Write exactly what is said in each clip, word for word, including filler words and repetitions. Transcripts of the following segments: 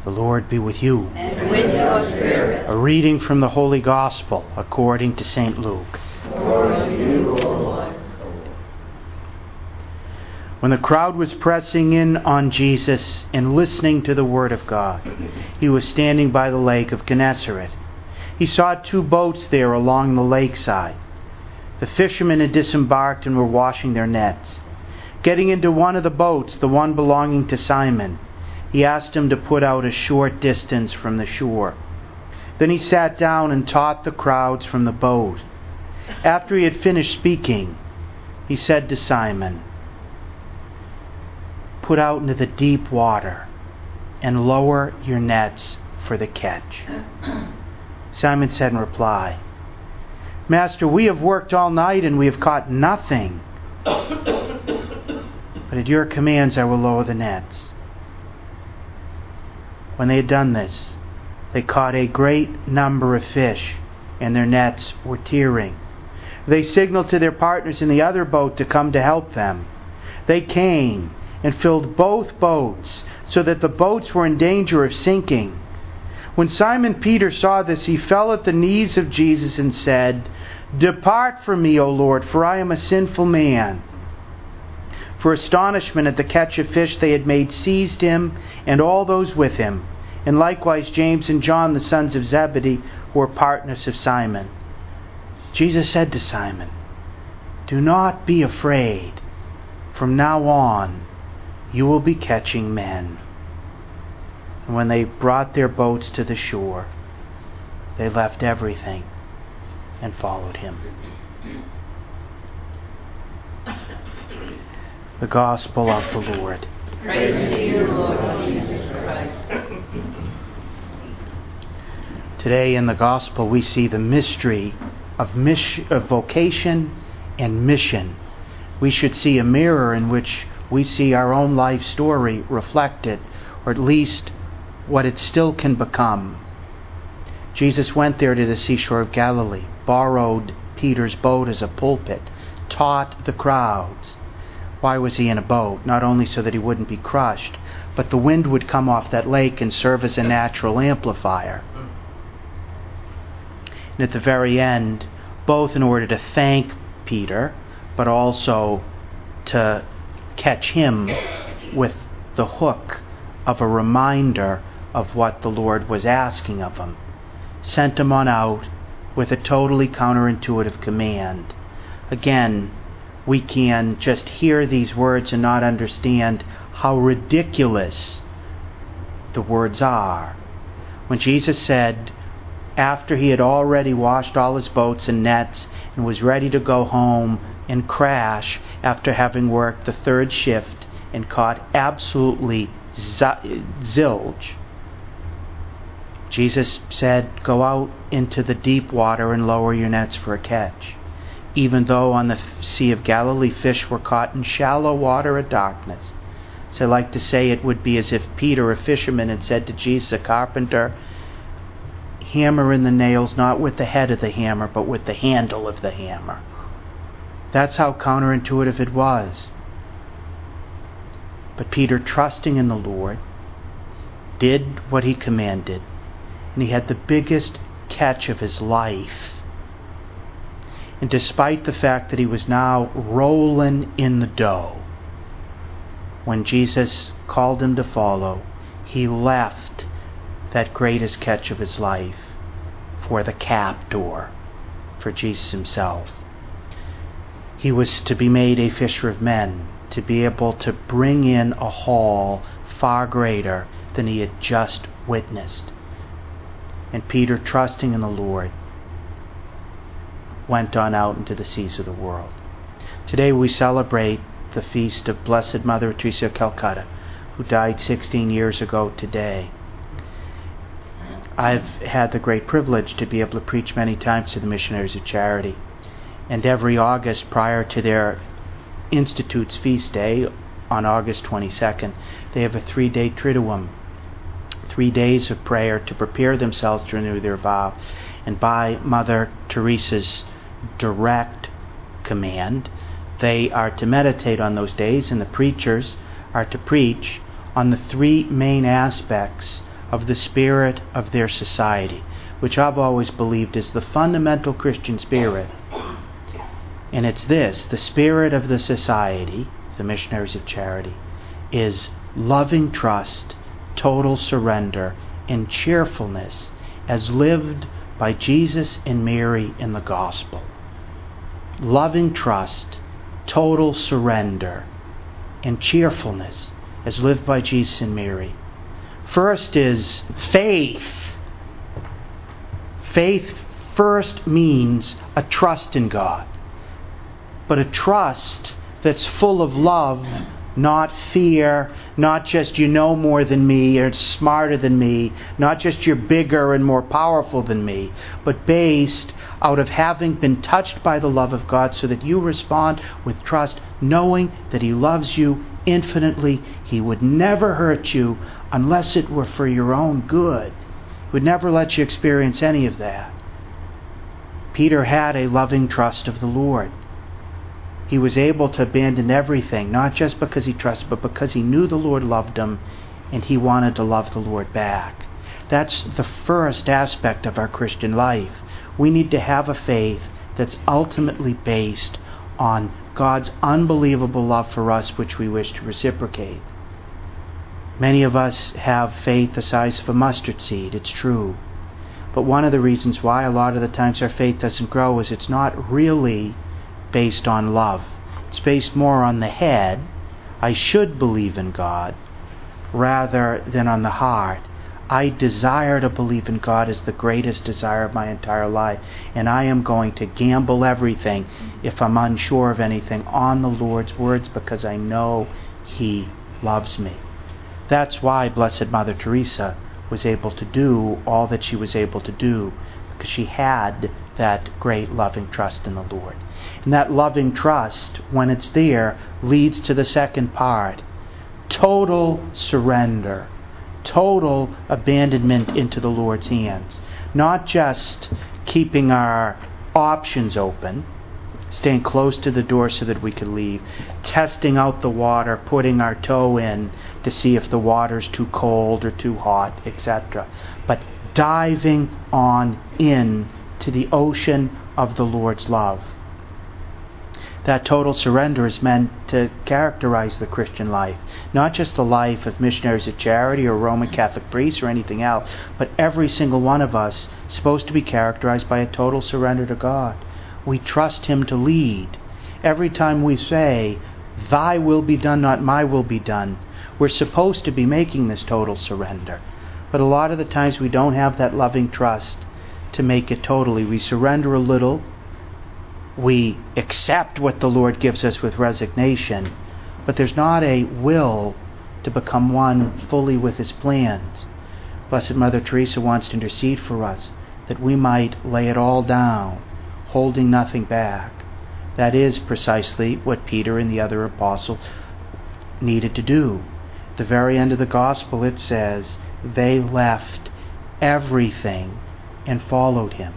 The Lord be with you. And with your spirit. A reading from the Holy Gospel according to Saint Luke. Glory to you, O Lord. When the crowd was pressing in on Jesus and listening to the word of God, he was standing by the lake of Gennesaret. He saw two boats there along the lakeside. The fishermen had disembarked and were washing their nets. Getting into one of the boats, the one belonging to Simon, he asked him to put out a short distance from the shore. Then he sat down and taught the crowds from the boat. After he had finished speaking, he said to Simon, "Put out into the deep water and lower your nets for the catch." Simon said in reply, "Master, we have worked all night and we have caught nothing. But at your commands I will lower the nets." When they had done this, they caught a great number of fish, and their nets were tearing. They signaled to their partners in the other boat to come to help them. They came and filled both boats, so that the boats were in danger of sinking. When Simon Peter saw this, he fell at the knees of Jesus and said, "Depart from me, O Lord, for I am a sinful man." For astonishment at the catch of fish they had made seized him and all those with him, and likewise James and John, the sons of Zebedee, who were partners of Simon. Jesus said to Simon, "Do not be afraid. From now on you will be catching men." And when they brought their boats to the shore, they left everything and followed him. The Gospel of the Lord. Praise to you, Lord Jesus Christ. Today in the Gospel we see the mystery of, mission, of vocation and mission. We should see a mirror in which we see our own life story reflected, or at least what it still can become. Jesus went there to the seashore of Galilee, borrowed Peter's boat as a pulpit, taught the crowds. Why was he in a boat? Not only so that he wouldn't be crushed, but the wind would come off that lake and serve as a natural amplifier. And at the very end, both in order to thank Peter, but also to catch him with the hook of a reminder of what the Lord was asking of him, sent him on out with a totally counterintuitive command. Again, we can just hear these words and not understand how ridiculous the words are. When Jesus said, after he had already washed all his boats and nets and was ready to go home and crash after having worked the third shift and caught absolutely zilch, Jesus said, "Go out into the deep water and lower your nets for a catch." Even though on the Sea of Galilee fish were caught in shallow water at darkness. So I like to say it would be as if Peter, a fisherman, had said to Jesus, a carpenter, "Hammer in the nails, not with the head of the hammer, but with the handle of the hammer." That's how counterintuitive it was. But Peter, trusting in the Lord, did what he commanded, and he had the biggest catch of his life. And despite the fact that he was now rolling in the dough, when Jesus called him to follow, he left that greatest catch of his life for the captor, for Jesus himself. He was to be made a fisher of men, to be able to bring in a haul far greater than he had just witnessed. And Peter, trusting in the Lord, went on out into the seas of the world. Today we celebrate the feast of Blessed Mother Teresa of Calcutta, who died sixteen years ago today. I've had the great privilege to be able to preach many times to the Missionaries of Charity. And every August prior to their Institute's feast day, on August twenty-second, they have a three-day Triduum, three days of prayer to prepare themselves to renew their vow. And by Mother Teresa's direct command, they are to meditate on those days, and the preachers are to preach on the three main aspects of the spirit of their society, which I've always believed is the fundamental Christian spirit. And it's this: the spirit of the society, the Missionaries of Charity, is loving trust, total surrender, and cheerfulness as lived by Jesus and Mary in the gospel. Loving trust, total surrender, and cheerfulness as lived by Jesus and Mary. First is faith. Faith first means a trust in God, but a trust that's full of love, not fear, not just you know more than me, or smarter than me, not just you're bigger and more powerful than me, but based out of having been touched by the love of God, so that you respond with trust, knowing that He loves you infinitely. He would never hurt you unless it were for your own good. He would never let you experience any of that. Peter had a loving trust of the Lord. He was able to abandon everything, not just because he trusted, but because he knew the Lord loved him and he wanted to love the Lord back. That's the first aspect of our Christian life. We need to have a faith that's ultimately based on God's unbelievable love for us, which we wish to reciprocate. Many of us have faith the size of a mustard seed, it's true. But one of the reasons why a lot of the times our faith doesn't grow is it's not really based on love. It's based more on the head, I should believe in God, rather than on the heart. I desire to believe in God as the greatest desire of my entire life, and I am going to gamble everything, if I'm unsure of anything, on the Lord's words, because I know He loves me. That's why Blessed Mother Teresa was able to do all that she was able to do, because she had that great loving trust in the Lord. And that loving trust, when it's there, leads to the second part: total surrender, total abandonment into the Lord's hands. Not just keeping our options open, staying close to the door so that we could leave, testing out the water, putting our toe in to see if the water's too cold or too hot, et cetera. But diving on in to the ocean of the Lord's love. That total surrender is meant to characterize the Christian life. Not just the life of Missionaries of Charity or Roman Catholic priests or anything else, but every single one of us is supposed to be characterized by a total surrender to God. We trust Him to lead. Every time we say, "Thy will be done, not my will be done," we're supposed to be making this total surrender. But a lot of the times we don't have that loving trust to make it totally. We surrender a little. We accept what the Lord gives us with resignation. But there's not a will to become one fully with His plans. Blessed Mother Teresa wants to intercede for us, that we might lay it all down, holding nothing back. That is precisely what Peter and the other apostles needed to do. At the very end of the Gospel it says, they left everything and followed Him.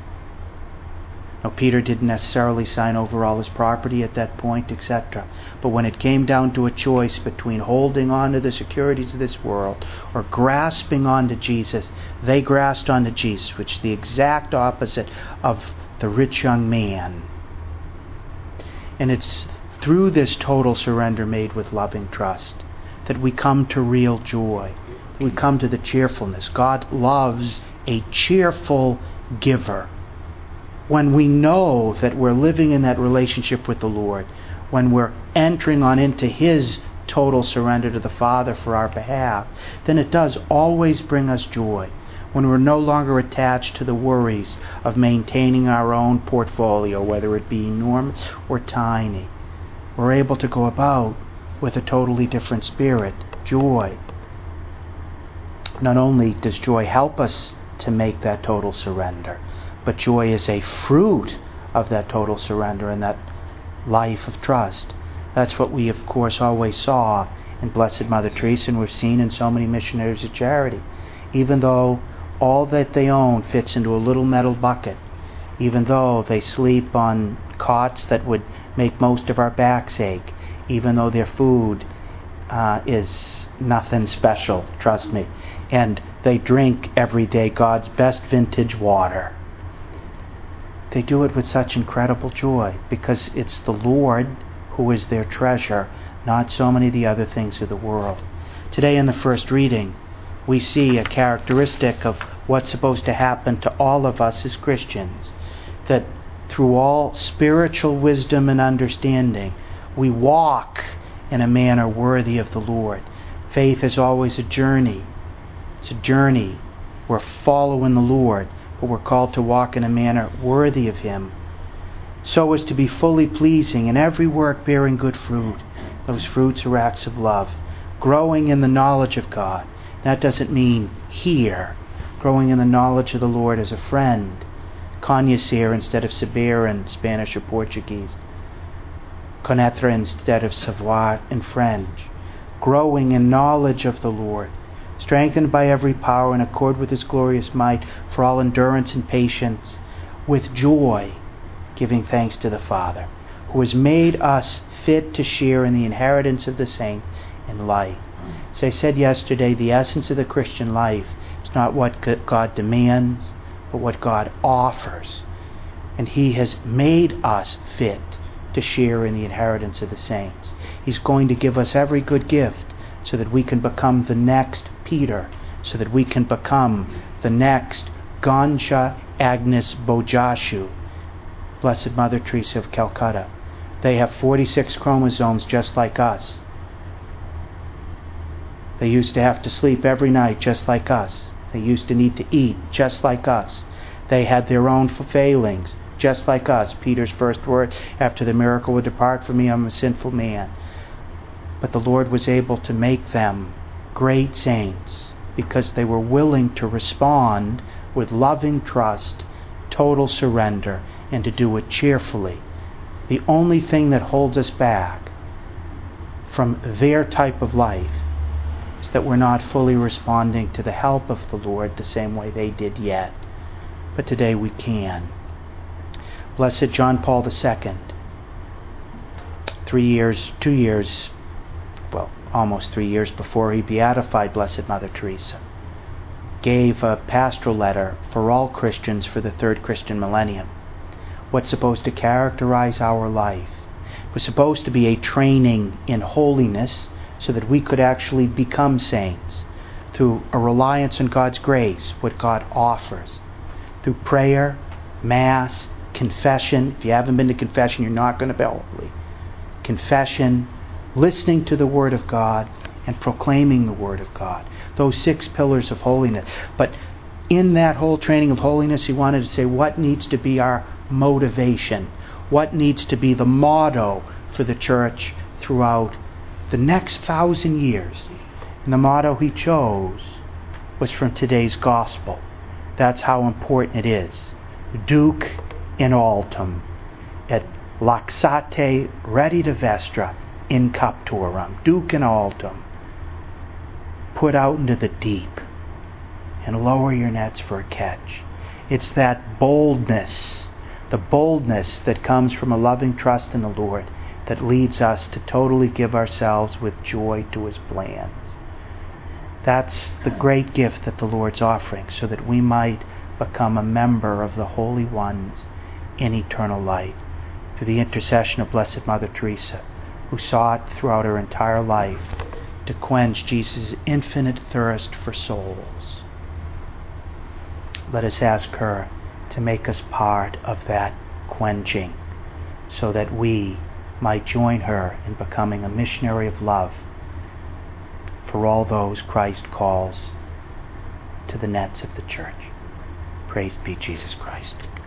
Now, Peter didn't necessarily sign over all his property at that point, et cetera. But when it came down to a choice between holding on to the securities of this world or grasping onto Jesus, they grasped onto Jesus, which is the exact opposite of the rich young man. And it's through this total surrender made with loving trust that we come to real joy. We come to the cheerfulness. God loves a cheerful giver. When we know that we're living in that relationship with the Lord, when we're entering on into His total surrender to the Father for our behalf, then it does always bring us joy. When we're no longer attached to the worries of maintaining our own portfolio, whether it be enormous or tiny, we're able to go about with a totally different spirit, joy. Not only does joy help us to make that total surrender, but joy is a fruit of that total surrender and that life of trust. That's what we, of course, always saw in Blessed Mother Teresa, and we've seen in so many Missionaries of Charity. Even though all that they own fits into a little metal bucket, even though they sleep on cots that would make most of our backs ache, even though their food uh, is nothing special, trust me. And they drink every day God's best vintage water. They do it with such incredible joy because it's the Lord who is their treasure, not so many of the other things of the world. Today in the first reading, we see a characteristic of what's supposed to happen to all of us as Christians, that through all spiritual wisdom and understanding, we walk in a manner worthy of the Lord. Faith is always a journey. It's a journey. We're following the Lord, but we're called to walk in a manner worthy of Him, so as to be fully pleasing in every work bearing good fruit. Those fruits are acts of love. Growing in the knowledge of God. That doesn't mean here. Growing in the knowledge of the Lord as a friend. Conhecer instead of saber in Spanish or Portuguese. Connaître instead of savoir in French. Growing in knowledge of the Lord. Strengthened by every power in accord with His glorious might, for all endurance and patience, with joy, giving thanks to the Father, who has made us fit to share in the inheritance of the saints in light. As I said yesterday, the essence of the Christian life is not what God demands, but what God offers. And He has made us fit to share in the inheritance of the saints. He's going to give us every good gift so that we can become the next Peter, so that we can become the next Ganja Agnes Bojashu, Blessed Mother Teresa of Calcutta. They have forty-six chromosomes just like us. They used to have to sleep every night just like us. They used to need to eat just like us. They had their own failings just like us. Peter's first words after the miracle would depart from me, I'm a sinful man. But the Lord was able to make them great saints because they were willing to respond with loving trust, total surrender, and to do it cheerfully. The only thing that holds us back from their type of life is that we're not fully responding to the help of the Lord the same way they did yet. But today we can. Blessed John Paul the Second, three years, two years, well, almost three years before he beatified Blessed Mother Teresa, gave a pastoral letter for all Christians for the third Christian millennium. What's supposed to characterize our life? It was supposed to be a training in holiness so that we could actually become saints through a reliance on God's grace, what God offers, through prayer, Mass, confession. If you haven't been to confession, you're not going to be holy. Confession, listening to the Word of God, and proclaiming the Word of God. Those six pillars of holiness. But in that whole training of holiness, he wanted to say what needs to be our motivation, what needs to be the motto for the church throughout the next thousand years. And the motto he chose was from today's gospel. That's how important it is. Duc in altum, et laxate reddita vestra in captorum. Duc in altum. Put out into the deep and lower your nets for a catch. It's that boldness, the boldness that comes from a loving trust in the Lord that leads us to totally give ourselves with joy to His plans. That's the great gift that the Lord's offering, so that we might become a member of the holy ones in eternal light, through the intercession of Blessed Mother Teresa, who sought throughout her entire life to quench Jesus' infinite thirst for souls. Let us ask her to make us part of that quenching, so that we might join her in becoming a missionary of love for all those Christ calls to the nets of the church. Praised be Jesus Christ.